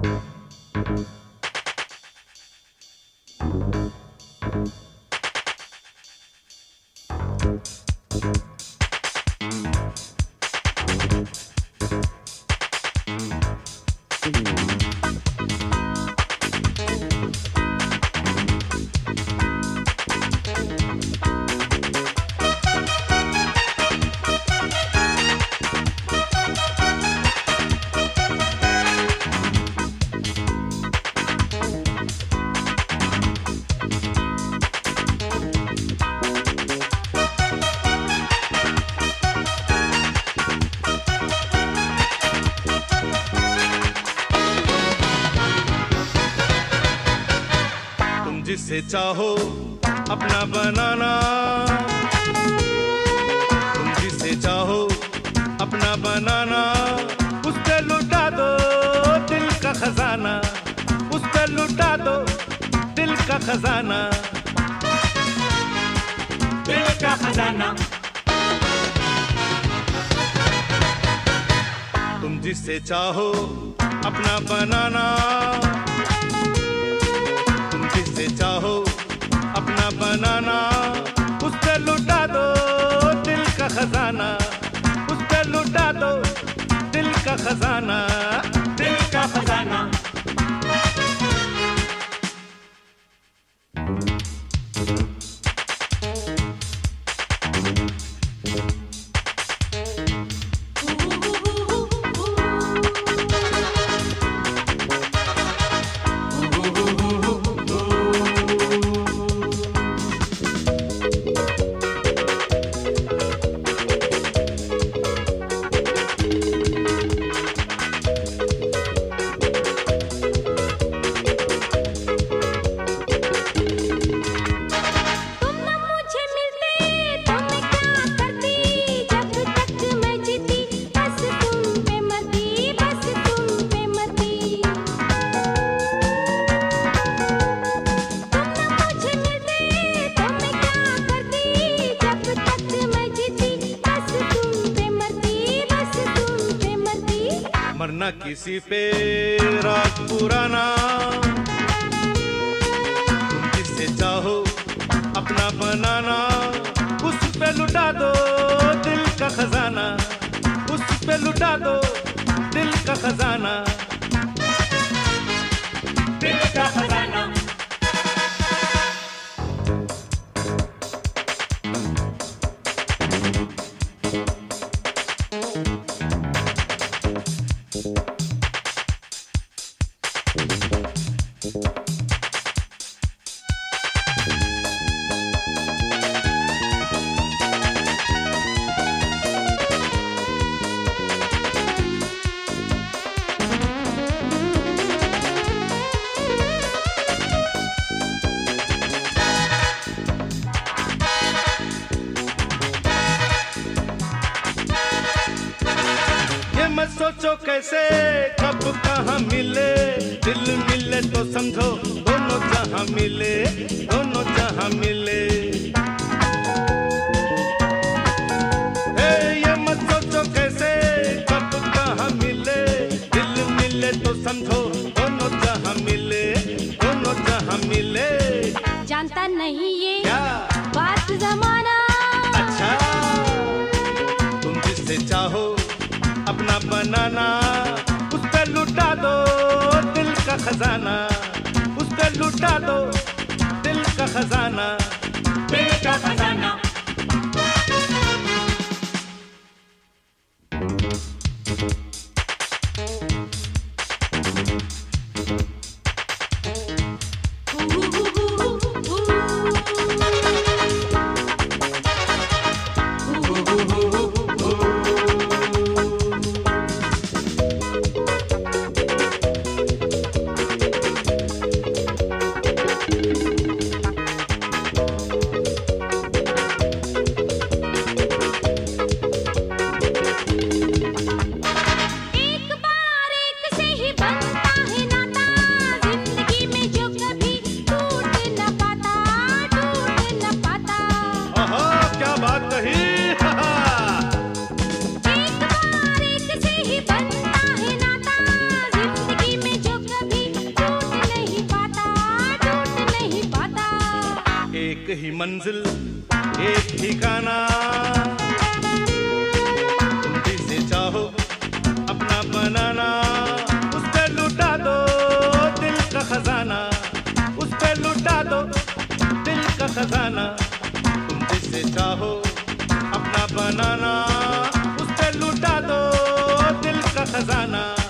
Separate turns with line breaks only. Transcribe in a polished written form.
जिसे चाहो अपना बनाना, तुम जिसे चाहो अपना बनाना, उस पे लुटा दो दिल का खजाना, उस पे लुटा दो दिल का खजाना,
दिल का खजाना।
तुम जिसे चाहो अपना बनाना, जिसे चाहो अपना बनाना, उस पे लुटा दो दिल का खजाना, उस पे लुटा दो दिल का खजाना,
दिल का खजाना।
मरना किसी पे राग पुराना, तुम जिसे चाहो अपना बनाना, उस पे लुटा दो दिल का खजाना, उस पे लुटा दो दिल का खजाना,
दिल का खजाना।
मत सोचो कैसे कब कहाँ मिले, दिल मिले तो समझो दोनों जहाँ मिले, दोनों जहाँ मिले। ये मत सोचो कैसे कब कहाँ मिले, दिल मिले तो समझो दोनों जहाँ मिले, दोनों जहाँ मिले।
जानता नहीं ये
क्या
बात जमाना,
अच्छा तुम जिसे चाहो अपना बनाना, उस पे लुटा दो दिल का खजाना, उस पे लुटा दो दिल का खजाना,
दिल का खजाना।
ही मंजिल एक ठिकाना। तुम जिसे चाहो अपना बनाना, उस पे लुटा दो दिल का खजाना, उस पे लुटा दो दिल का खजाना। तुम जिसे चाहो अपना बनाना, उस पे लुटा दो दिल का खजाना।